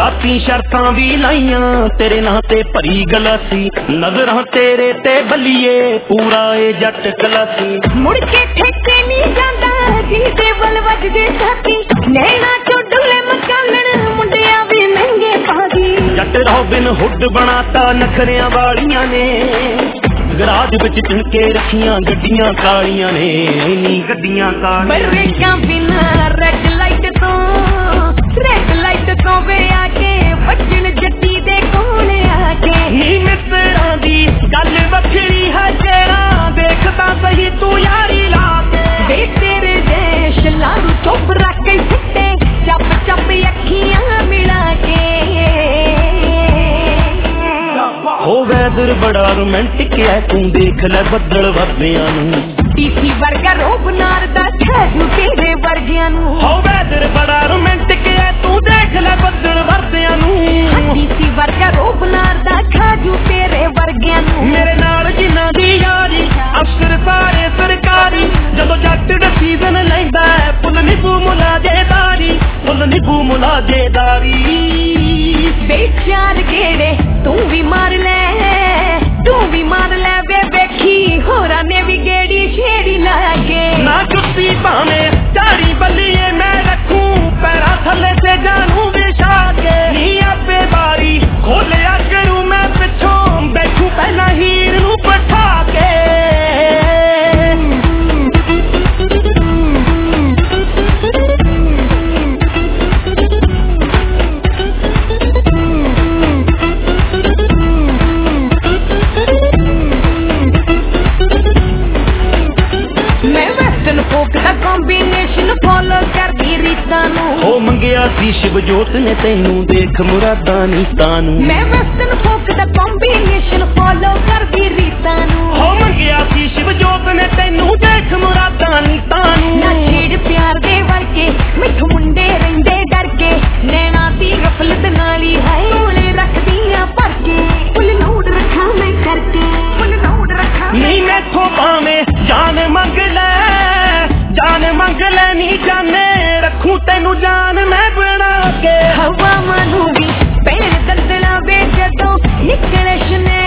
राती शर्तां भी लाइया तेरे नां ते भरी गलासी नजरां तेरे ते बलिए पूरा ए जट कलासी मुड़ के ठेके नहीं जांदा जी दे बल वजदे साथी नैना चो डुले मकालन मुंडिया भी महंगे पागी जट रॉबिन हुड बनाता नखरियां वालियां ने गराज विच चुनके रखियां गड्डियां कालियां ने नी गड्डियां कालियां ब्रेकां बिना रेड लाइट तो वे आके बचन जट्टी दे कोल आके नी मित्तरां दी गल वखरी है तेरा देखदा सही तू यारी ला वे तेरे देश लारू चुप रख के सिੱਟੇ चप चप अखियां मिला के हो वैदर बड़ा रोमांटिक है तू देख ले बदल वर्दियां नू टीसी वर्गा रोब नार दा छू तेरे वर्गियां नू हो वैदर बड़ा रोमांटिक है तू देख ले बदल वर्दियां नू टीसी वर्गा रोब नार दा छू तेरे वर्गियां नू मेरे नाल जिन्ना दी यारी अफसर सारे सरकारी जदों जट दा सीजन लैंदा फुल नींबू मुलाजेदारी फुल नींबू मुलाजेदारी बेचार गेड़े तू भी मार ले वे वेखी होरा ने भी गेड़ी छेड़ी लागे ना जुत्ती पावे दाढ़ी बल्लिए मैं रखूं पैरा थले से जानू बिछा के नी आपे बारी खोलिया करूं मैं पिछों बैठू पहला हीर नू पठा के कॉम्बिनेशन फॉलो कर दी रीतां नू हो मंगिया सी शिवजोत ने तैनू देख मुरादां नीतां नू मैं वेस्टर्न फोक दा कॉम्बिनेशन फॉलो कर दी रीतां नू हो मंगिया सी शिवजोत ने तैनू देख मुरादां नीतां नू ना छेड़ प्यार दे वर्के मिठू मुंडे रहिंदे डर के नैना दी गफलत नाली है ओले रखदियां भर के फुल लोड रखा मैं करके फुल लोड रखा नहीं मैथों पावे जान मंग ले नी जाने रखूं तेनू जान मैं बना के हवा मानू भी पैर दलदला वे जदों निकले शने